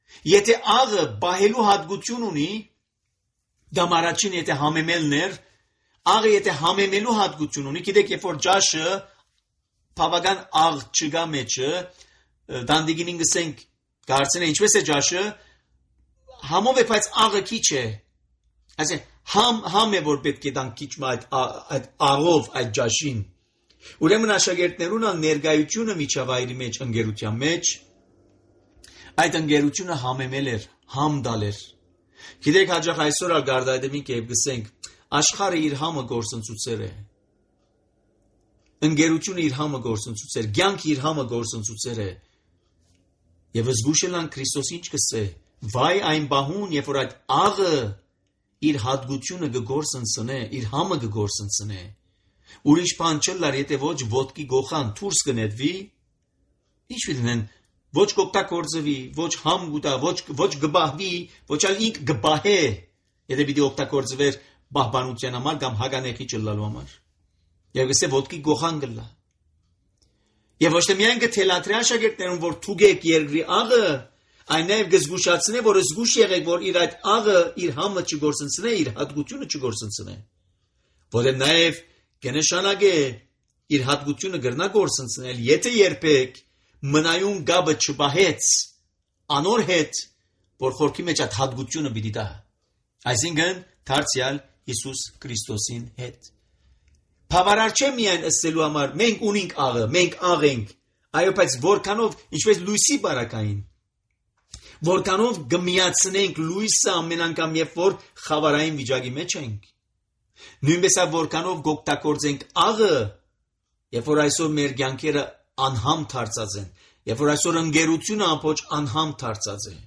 Եթե աղը բահելու հատկություն ունի, կամ առաջին եթե համեմելն էր, աղը եթե համեմելու հատկություն ունի, գիտեք, երբ որ ջաշը բավական աղ չգա մեջը, դանդիգինին գսենք, կարծեն է ինչպես է ջաշը, համով է, բայց աղը քիչ է, այսինքն համ է, որ պետք է դան քիչ այդ աղով այդ ջաշին, ուրեմն աշակերտներուն ներկայությունը միջավայրի մեջ, ընկերության մեջ, այդ ընկերությունը համեմել էր, համ դալ էր, գիտեք հաջող այսօր ալ գարդայդեմին կեև գսենք, աշխարհը իր համը գործընծուցեր է, ընկերությունը իր համը գործընծուցեր, կյանքը իր համը գործընծուցեր է, եւ զգուշելան Քրիստոս ինչ կսե, վայ այն բահուն, երբ որ այդ աղը իր հատկությունը կգործընծնե, իր համը կգործընծնե, ուրիշ բան չլար, եթե ոչ ոտքի գոխան դուրս կնետվի, ինչ դնեն, ոչ կօգտագործվի, ոչ համ գուտա, ոչ գբահվի, ոչ ալ ինք գբահե, եթե պիտի օգտագործվեր բահբանության համար կամ հագանեքի չլալու համար, եւ գսե ոտքի գոխան գլա, եւ ոչ թե միայն կթելադրի աշակերտներուն, որ թուգեք երկրի աղը, այն նաև կզգուշացնե, որ զգուշ եղեք, որ իր այդ աղը իր համը չգործընծնե, իր հատկությունը չգործընծնե, որը նաև կնշանակե իր հատկությունը գրնա գործընծնել, եթե երբեք մնայուն գաբը չբահեց անոր հետ, որ խորքի մեջ այդ հատկությունը պիտի տա, այսինքն դարձյալ Հիսուս Քրիստոսին հետ։ Բավարար չէ միայն ըսելու համար, մենք ունենք աղը, մենք աղ ենք, այո, բայց որքանով, ինչպես լույսի բարակային, որքանով գմիացնենք լույսը ամեն անգամ, երբ որ խավարային վիճակի մեջ ենք, նույնպես որքանով գօգտագործենք աղը, երբ որ այսօր մեր կյանքերը անհամ դարձած են, երբ որ այսօր ընկերությունը ամբողջ անհամ դարձած է։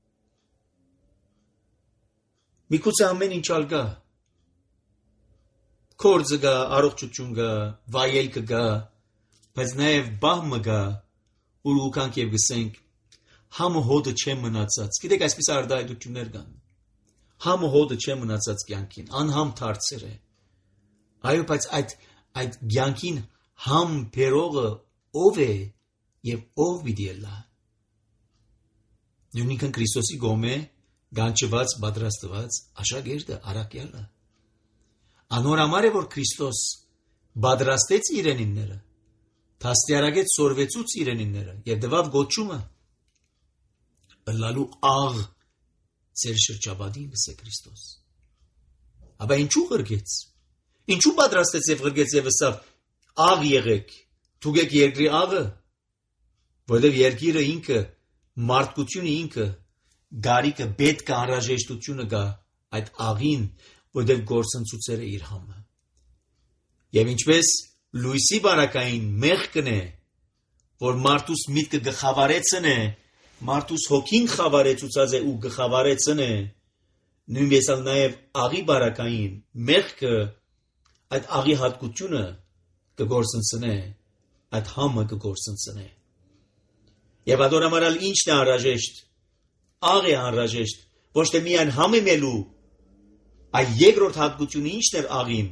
Միգուցե ամեն ինչ ալ գա, կորձը գա, առողջություն գա, վայելքը գա, բայց նաև բահմը գա, ուր ուկանք եւ գսենք, համը հոդը չէ մնացած, գիտեք այսպես արդայդություններ կան, համը հոդը չէ մնացած կյանքին, անհամ դարձեր է, այո, բայց այդ կյանքին համ բերողը ով է եւ ով պիտի լա, նույնիսկ Քրիստոսի գոմե գանչված, պատրաստված աշակերտը արաքյալը, անոր համար է, որ Քրիստոս պատրաստեց իրենինները, դաստիարակեց սորվեցուց իրենինները եւ դվավ գոչումը ըլլալու աղ ձեր շրջապատին գսե Քրիստոս։ Աբա ինչու ղրգեց, ինչու պատրաստեց եւ ղրգեց եւ ասավ աղ եղեք, թուգեք երկրի աղը, որովհետեւ երկիրը ինքը, մարդկությունը ինքը, գարիկը պետք է անհրաժեշտությունը գա այդ աղին, որովհետև գործընծուցեր է իր համը։ Եվ ինչպես լույսի բարակային մեղքն է, որ մարդուս միտքը գխավարեցն է, մարդուս հոգին խավարեցուցած է ու գխավարեցն է, նույնպես նաև աղի բարակային մեղքը այդ աղի հատկությունը կգործընծնե, այդ համը կգործընծնե։ Եվ adoramaral ինչն է անհրաժեշտ, աղ է անհրաժեշտ, ոչ թե միայն համեմելու, այլ երկրորդ հատկությունը ինչն էր աղին,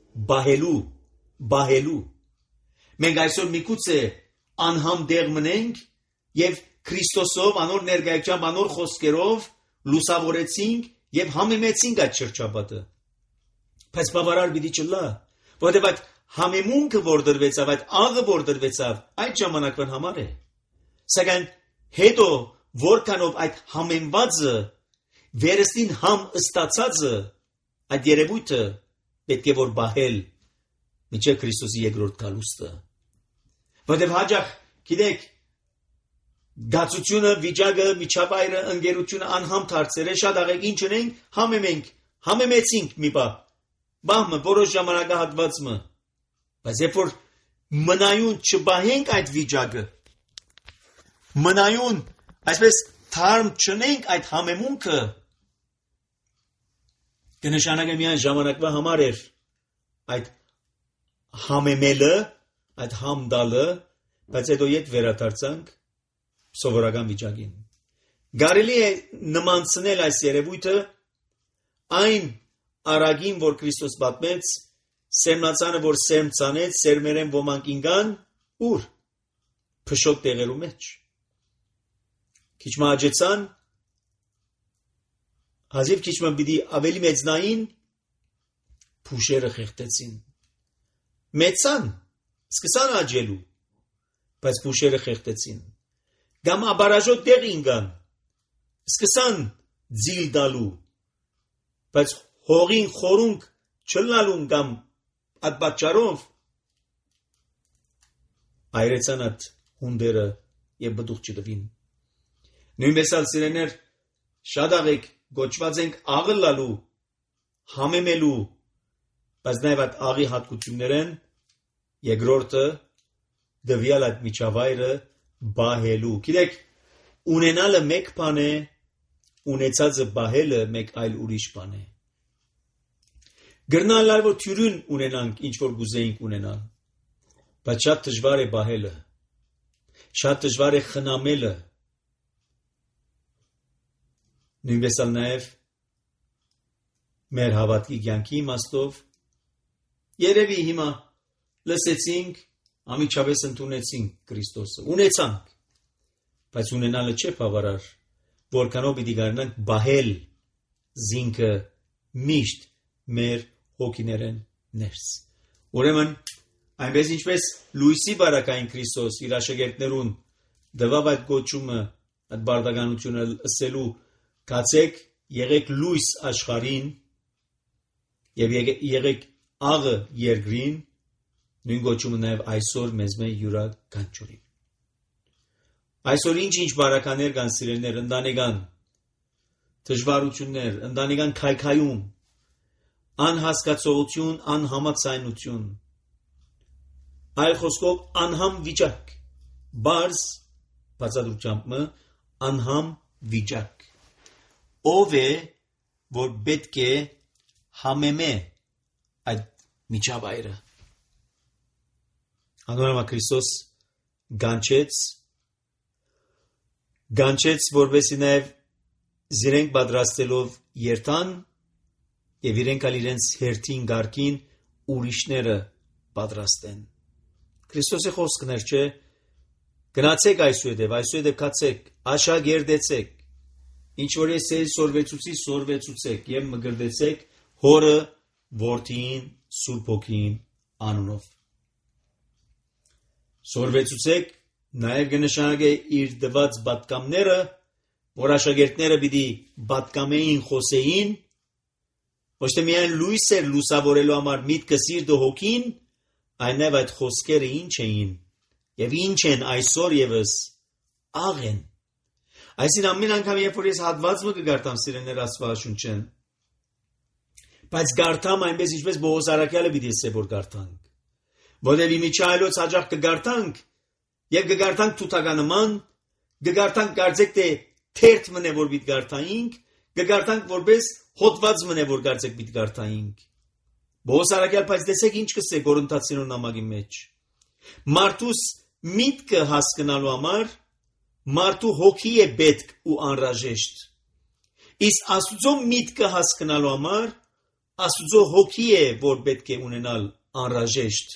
բահելու։ Մենք այսօր միգուցե անհամ դեղ մնենք եւ Քրիստոսով, անոր ներկայությամբ, անոր խոսքերով լուսավորեցինք եւ համեմեցինք այդ շրջապատը։ Բայց բավարար պիտի չլա, որովհետեւ այդ համեմունքը որ դրվեցավ, այդ աղը որ դրվեցավ, այդ ժամանակվան համար է։ Սակայն հետո որքանով այդ համեմվածը վերստին համ ստացածը այդ երևույթը պետք է որ բահել միջև Քրիստոսի երկրորդ գալուստը։ Որտեղ հաջող գիտեք գացությունը, վիճակը, միջավայրը, ընկերությունը անհամ դարձել է, շատ աղեք ինչ ունենք, համեմեցինք մի բա, բահմը որոշ ժամանակահատվածը, բայց երբ որ մնայուն չբահենք այդ վիճակը, մնայուն այսպես թարմ չնենք այդ համեմունքը, կնշանակե միայն ժամանակվա համար էր այդ համեմելը, այդ համդալը, բայց հետո ետ վերադարձանք սովորական վիճակին։ Կարելի է նմանցնել այս երևույթը այն արագին, որ Քրիստոս պատմեց, սերմնացանը, որ սերմ ցանեց, սերմերեն ոմանք ինգան, ուր? Փշոտ տեղերու մեջ։ Քիչ մահաճեցան, հազիվ քիչ ման պիտի ավելի մեծնային, փուշերը խեղդեցին։ Մեծան, սկսան աճելու, բայց փուշերը խեղդեցին։ Կամ աբարաժոտ տեղ ինգան, սկսան ձիլ դալու, բայց հողին խորունկ չլնալուն կամ այդ պատճառով այրեցան այդ հունդերը եւ բդուղ չդվին։ Նույնպես ալ սիրեներ շատ աղեք գոչված ենք աղը լալու, համեմելու, բայց նաեւ այդ աղի հատկություններ են երկրորդը դվյալ այդ միջավայրը բահելու։ Գիտեք, ունենալը մեկ բան է, ունեցածը բահելը մեկ այլ ուրիշ բան է։ Գրնալ որ թյուրին ունենանք, ինչ որ գուզեինք ունենալ, բայց շատ դժվար է բահելը, շատ դժվար է խնամելը։ Նույնպես ալ նաև մեր հավատքի կյանքի իմաստով երևի հիմա լսեցինք, ամիջապես ընդունեցինք Քրիստոսը, ունեցանք, բայց ունենալը չէ բավարար, որքանով պիտի կարողանանք բահել զինքը միշտ մեր հոգիներեն ներս։ Ուրեմն այնպես ինչպես լույսի բարակային Քրիստոս իր աշակերտներուն դվավ այդ գոչումը, այդ բարդականությունը ասելու կացեք, եղեք լույս աշխարհին եւ եղեք աղը երկրին, նույն գոչումը նաև այսօր մեզ մե յուրաքանչյուրին։ Այսօր ինչ բարականեր կան սիրելիներ, ընտանեկան դժվարություններ, ընտանեկան քայքայում, անհասկացողություն, անհամաձայնություն, այլ խոսքով անհամ վիճակ, բարձ բացատրությամբ անհամ վիճակ։ Ով է, որ պետք է համեմե այդ միջավայրը։ Անորոմա Քրիստոս գանչեց, որպեսզի նաև զիրենք պատրաստելով երթան եւ իրենք ալ իրենց հերթին գարկին ուրիշները պատրաստեն։ Քրիստոսի խոսքներ չէ, գնացեք այսուհետև կացեք, աշակերտեցեք, ինչ որ ես սորվեցուցեք եւ մգրդեցեք հորը, որդին, Սուրբ Հոգին անունով։ Սորվեցուցեք նաև կնշանակե իր դված պատկամները, որ աշակերտները պիտի պատկամեին, խոսեին, ոչ թե միայն լույսեր լուսավորելու համար միտքը սիրտը հոգին, այլ նաև այդ խոսքերը ինչ էին եւ ինչ են այսօր եւս աղ են։ Այսին ամեն անգամ երբ որ ես հատվածը կգարտամ սիրելիներ Աստվածաշունչեն, բայց գարտամ այնպես ինչպես Պողոս առաքյալը պիտի ասե որ գարտանք, որտեղ իմիջայլոց հաջող կգարտանք եւ կգարտանք թութականման, կգարտանք կարծեք թե թերթ մնե որ պիտի գարտայինք, կգարտանք որպես հոդված մնե որ կարծեք պիտի գարտայինք։ Պողոս առաքյալ բայց տեսեք ինչ կսե Կորինթացիներուն նամակի մեջ։ Մարդուս միտքը հասկանալու համար մարդու հոգի է պետք ու անհրաժեշտ։ Իսկ Աստծո միտքը հասկանալու համար Աստծո հոգի է որ պետք է ունենալ անհրաժեշտ։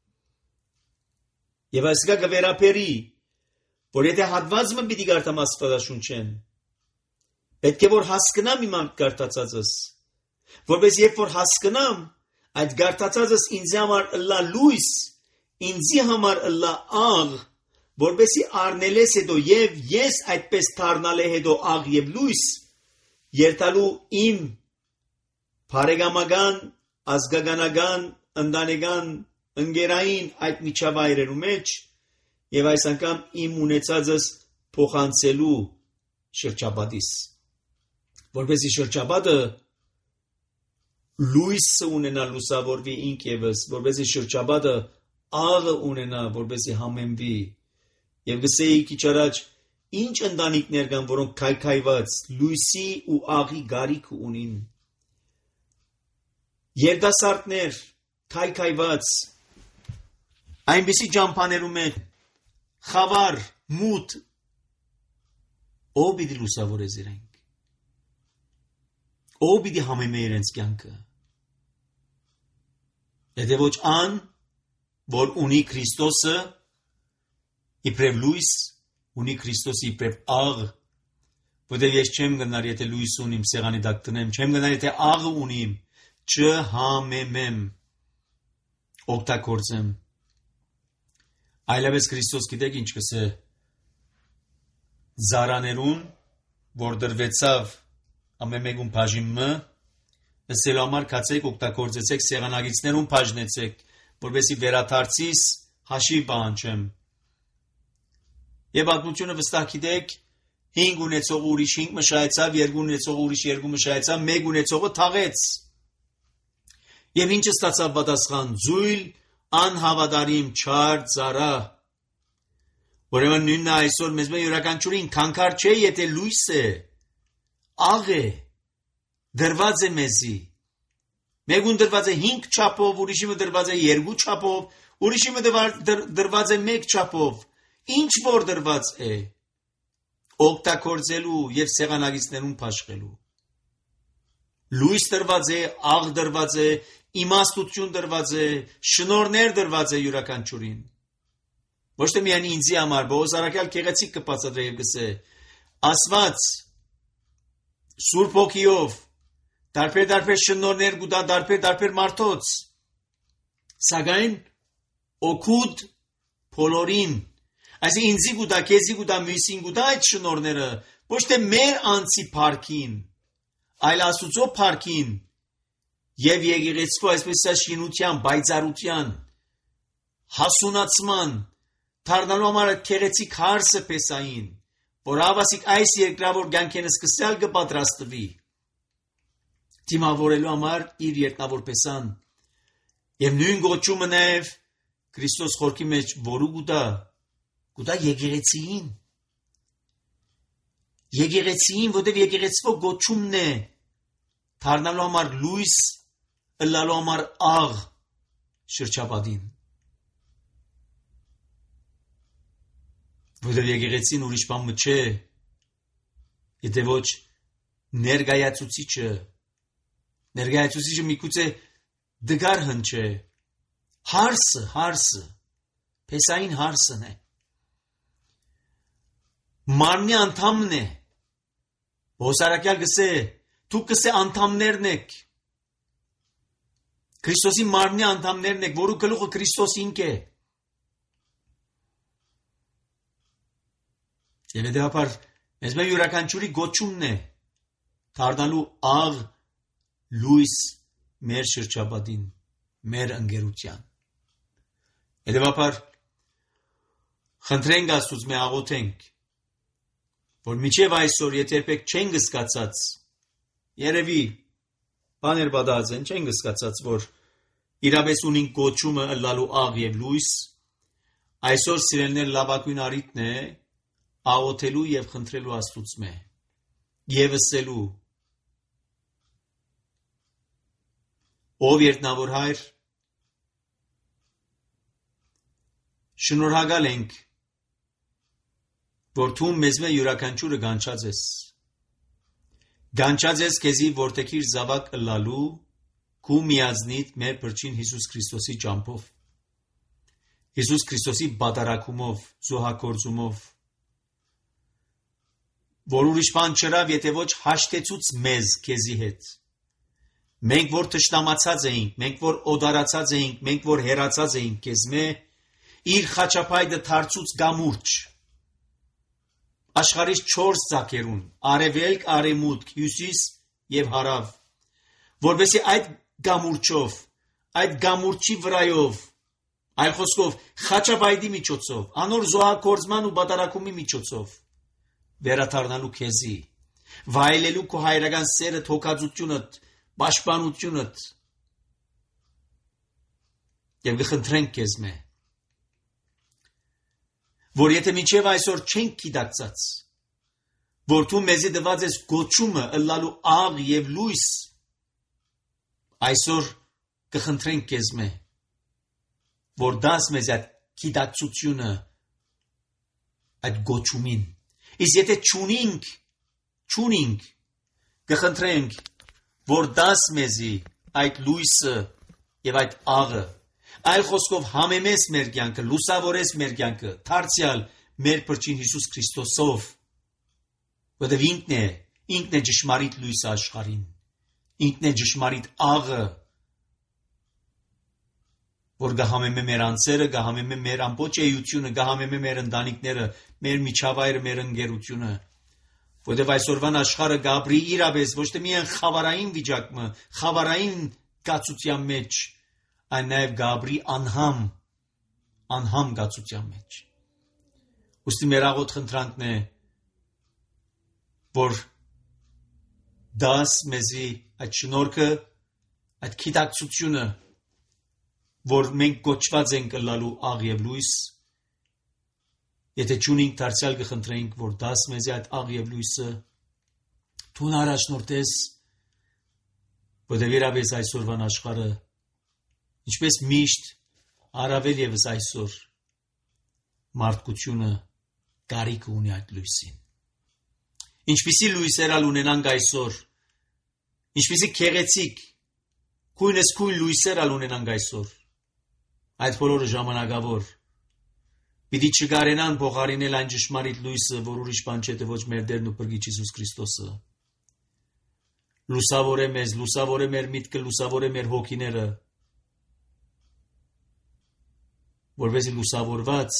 Եվ այս կվերապերի, որ եթե հատվածը պիտի գարտամ Աստվածաշունչեն, պետք է որ հասկանամ իմ գարտածածս, որպես երբ որ հասկանամ, այդ գարտածածս ինձ համար ըլլա լույս, ինձի համար ըլլա աղ, որպեսի առնելես հետո եւ ես այդպես դառնալ է հետո աղ եւ լույս, երթալու իմ բարեկամական, ազգականական, ընտանեկան, ընկերային այդ միջավայրերու մեջ եւ այս անգամ իմ ունեցածս փոխանցելու շրջապատիս, որպեսի շրջապատը լույսը ունենա լուսավորվի ինք եւս, որպեսի շրջապատը աղը ունենա, որպեսի համեմվի եւ գսեի քիչ առաջ ինչ ընտանիքներ կան, որոնք քայքայված լույսի ու աղի գարիք ունին, երդասարտներ քայքայված այնպիսի ճամփաներում է խավար մութ ով պիտի լուսավորես իրենք, ով պիտի համեմե իրենց կյանքը, եթե ոչ ան որ ունի Քրիստոսը իբրև լույս, ունի Քրիստոսը իբրև աղ, Որտեղ ես չեմ գնար, եթե լույս ունիմ, սեղանի տակ տնեմ, չեմ գնար, եթե աղ ունիմ, չհամեմեմ, օգտագործեմ։ Այլևս Քրիստոս գիտեք ինչ կսե զարաներուն, որ դրվեցավ ամեմեգուն բաժիմը, ասելու համար կացեք օգտագործեցեք սեղանագիցներուն բաժնեցեք, որովհետեւ վերաթարցիս հաշիվ պահանջեմ։ Եվ պատմությունը վստահ գիտեք, 5 ունեցող ուրիշ 5 մշայեցավ, 2 ունեցող ուրիշ 2 մշայեցավ, 1 ունեցողը թաղեց։ Եվ ինչ ստացավ պատասխան՝ զույլ անհավատարիմ չար ծառա։ Ուրեմն նույնն այսօր մեզ յուրաքանչյուրին քանքար չէ, եթե լույս է, աղ է, դրված է մեզի։ Մեկուն դրված է 5 չափով, ուրիշը դրված է 2 չափով, ուրիշը դրված է 1 չափով։ Ինչ որ դրված է, օգտագործելու եւ սեղանագիցներուն փաշխելու։ Լույս դրված է, աղ դրված է, իմաստություն դրված է, շնորհներ դրված է յուրաքանչյուրին։ Ոչ թե միայն ինձի համար, Պողոս առաքյալ գեղեցիկ կբացատրի եւ կսե. Աստված Սուրբ Հոգիով տարբեր շնորհներ գուտա տարբեր մարդոց, սակայն օգուտ բոլորին, այսինքն ինձի գուտա, քեզի գուտա, մյուսին գուտա այդ շնորհները, ոչ թե մեր անձի փառքին, այլ Աստծո փառքին եւ եկեղեցու այսպես շինության, բայծարության, հասունացման, դառնալու համար քեղեցիկ հարսը պեսային, որ ավասիկ այս երկրավոր կյանքեն սկսել կպատրաստվի, դիմավորելու համար իր երկնավոր պեսան, եւ նույն գոչումը նաեւ Քրիստոս խորքի մեջ որու գուտա եկեղեցին, որտեղ եկեղեցվո գոչումն է, դառնալու համար լույս, ըլլալու համար աղ շրջապատին։ Որտեղ եկեղեցին ուրիշ բան չէ, եթե ոչ ներկայացուցիչը միգուցե դգար հնչե, հարսը, փեսային հարսն է, մարմնի անդամն է, Հոսարակյալ գսե, դուք գսե անդամներն եք, Քրիստոսի մարմնի անդամներն եք, որու գլուխը Քրիստոս ինք է։ Եվ հետևաբար մեզ յուրաքանչյուրի գոչումն է դառնալու աղ լույս մեր շրջապատին, մեր ընկերության։ Հետևաբար խնդրենք Աստծուց, աղոթենք, որ մինչև այսօր եթե երբեք չեն զգացած, երևի բաներ պատահած են, չեն զգացած, որ իրապես ունին գոչումը ըլլալու աղ եւ լույս, այսօր սիրելիներ լավագույն առիթն է աղոթելու եւ խնդրելու Աստծուց մե եւ ասելու. Ով երկնավոր Հայր, շնորհակալ ենք, որ դու մեզ յուրաքանչյուրը գանչած ես։ Գանչած ես քեզի որտեքիր զավակ ըլլալու քու միածնիդ մեր Փրկին Հիսուս Քրիստոսի ճամփով, Հիսուս Քրիստոսի բادرակումով, զոհագործումով, որ ուրիշ բան չրավ, եթե ոչ հաշտեցուց մեզ քեզի հետ։ Մենք որ թշնամացած էինք, մենք որ օդարացած էինք, մենք որ հերացած էինք քեզ մե, իր խաչապայտը դարձուց գամուրջ, աշխարհից 4 ծակերուն, արևելք, արևմուտք, հյուսիս եւ հարավ, որովհետեւ այդ գամուրջով, այդ գամուրջի վրայով, այլ խոսքով խաչապայտի միջոցով, անոր զոհագործման ու բادرակումի միջոցով վերաթարնալու քեզի, վայելելու քո հայրական սերը, թոքածությունդ, պաշտպանությունդ, եւ գխնդրենք քեզ մե, որ եթե մինչև այսօր չենք գիտակցած, որ դու մեզի տված ես գոչումը ըլլալու աղ եւ լույս, այսօր գխնդրենք քեզ մե, որ դաս մեզ այդ գիտակցությունը, այդ գոչումին, իսկ եթե չունինք, գխնդրենք, որ դաս մեզի այդ լույսը եւ այդ աղը, այլ խոսքով համեմես մեր կյանքը, լուսավորես մեր կյանքը, դարձյալ մեր Փրկին Հիսուս Քրիստոսով, Որտեւ ինքն է ճշմարիտ լույսը աշխարհին, ինքն է ճշմարիտ աղը, որ գահամեմե մեր անձերը, գահամեմե մեր ամբողջ էությունը, գահամեմե մեր ընտանիքները, մեր միջավայրը, մեր ընկերությունը, որտեւ այսօրվան աշխարհը գաբրի իրապես ոչ թե միայն խավարային վիճակը, խավարային գացության մեջ, այլ նաև գաբրի անհամ գացության մեջ։ Ուստի մեր աղոտ խնդրանքն է, որ դաս մեզի այդ շնորհքը, այդ գիտակցությունը, որ մենք կոչված ենք ըլլալու աղ եւ լույս, եթե չունենք դարձյալ կխնդրենք, որ դաս մեզի այդ աղ եւ լույսը թուն առաջնորդես, որտեղ իրապես այսօրվան աշխարհը, ինչպես միշտ, առավել եւս այսօր, մարդկությունը կարիք ունի այդ լույսին։ Ինչպիսի լույսեր ունենանք այսօր, ինչպիսի քեղեցիկ, քույնս քույն լույսեր ունենանք այսօր, այդ բոլորը ժամանակավոր, պիտի չկարենան փոխարինել այն ճշմարիտ լույսը, որ ուրիշ բան չէ, թե ոչ մեր Տերն ու Փրկիչ Հիսուս Քրիստոսը։ Լուսավոր է մեզ, լուսավոր է մեր միտքը, լուսավոր է մեր հոգիները, որպեսզի լուսավորված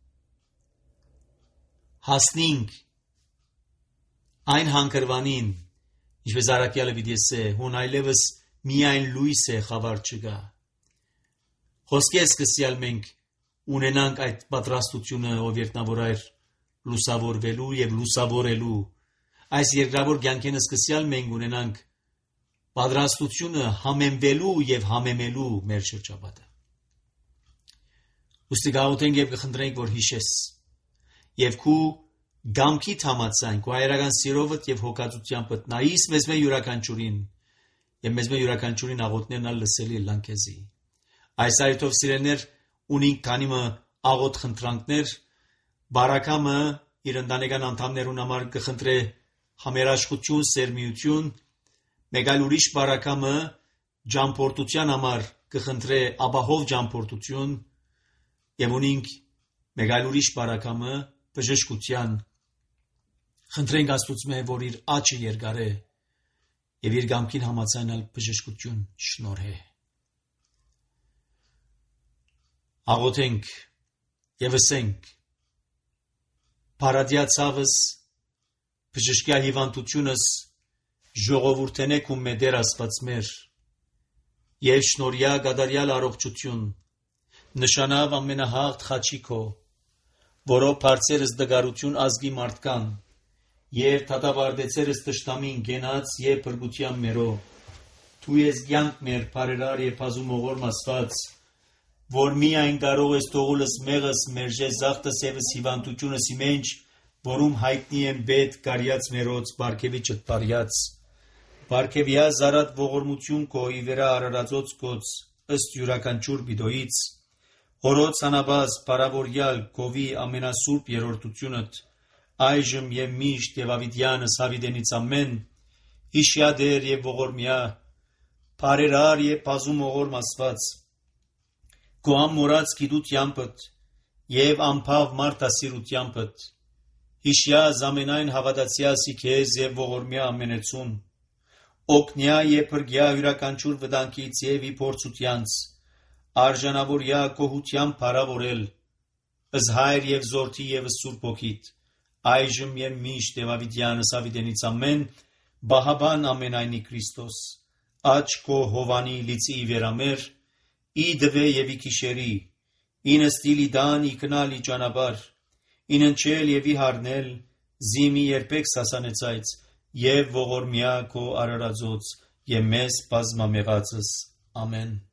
հասնենք այն հանգրվանին, ինչպես Առաքյալը պիտի ասե, հոն այլևս միայն լույս է, խավար չկա։ Խոսքի սկսյալ մենք ունենանք այդ պատրաստությունը, ով երտնավորայր լուսավորվելու եւ լուսավորելու, այս երկրավոր կյանքեն սկսյալ մենք ունենանք պատրաստությունը համեմվելու եւ համեմելու մեր շրջապատը։ Ուստի գաղութենք եւ կխնդրենք, որ հիշես եւ քու գամքիդ համացանք, քու հայրական սիրովդ եւ հոգածությամբ նայիս մեզ մեր յուրաքանչյուրին եւ մեզ մեր յուրաքանչյուրին աղոթներն լսելի լանքեզի։ Այս այդով սիրեներ ունին քանիմը աղոթ խնդրանքներ, բարակամը իր ընտանեկան անդամներուն համար կխնդրե համերաշխություն, սերմիություն, մեկ այլ ուրիշ բարակամը ջամփորդության համար կխնդրե ապահով ջամփորդություն եւ ունինք մեկ այլ ուրիշ բարակամը բժշկության խնդրենք Աստծուց որ իր աչքը երկարե եւ իր գամքին համաձայնալ բժշկություն շնորհե։ Աղոթենք եւ ասենք Փարադիացավս բժշկյա հիվանդությունս ժողովուրդենեք ու մեդեր Աստված մեր եւ շնորհյա գադարյալ առողջություն նշանավ ամենահաղթ խաչիկո որով բարձերս դգարություն ազգի մարդկան եւ թատավարդեցերս տշտամին գենաց եւ բրգության մերո դու ես կյանք մեր բարերար եւ բազումողոր Աստված որ միայն կարող ես թողուլս մեղս մերժես զախտս եւս հիվանդությունս իմենջ, որում հայտնի են բեդ կարյաց մերոց բարգեւի ճտպարյաց, բարգեւյա զարատ ողորմություն քո ի վերա արարածոց կոց ըստ յուրաքանչյուր բիդոից, հորոց անաբազ բարավորյալ քովի ամենասուրբ երրորդությունդ, այժմ եւ միշտ եւ ավիդյանս հավիդենից ամեն, հիշյադեր եւ ողորմյա, բարերար եւ բազումողոր Աստված, Քո ամորած գիտությանպդ եւ անփավ մարդասիրությանպդ հիշյա զամենայն հավատացյալսի քեզ եւ ողորմյա ամենեցուն օգնյա եւ փրկյա յուրաքանչյուր վտանգից եւ իփորձությանց արժանավորյա կողության փարավորել ըզհայր եւ զորթի եւ սուրբ ոգիտ այժմ եւ միշտ եւ ավիդյանս ավիդենից ամեն բահաբան ամենայնի Քրիստոս աչ քո հովանի լիցի վերամեր ի դվե եւ ի քիշերի, ինը ստիլի դան ի կնալ ի ճանապար, ինընչել եւ ի հարնել, զիմի երբեք սասանեցայց, եւ ողորմյա քո արարածոց, եւ մեզ բազմամեղածս, ամեն։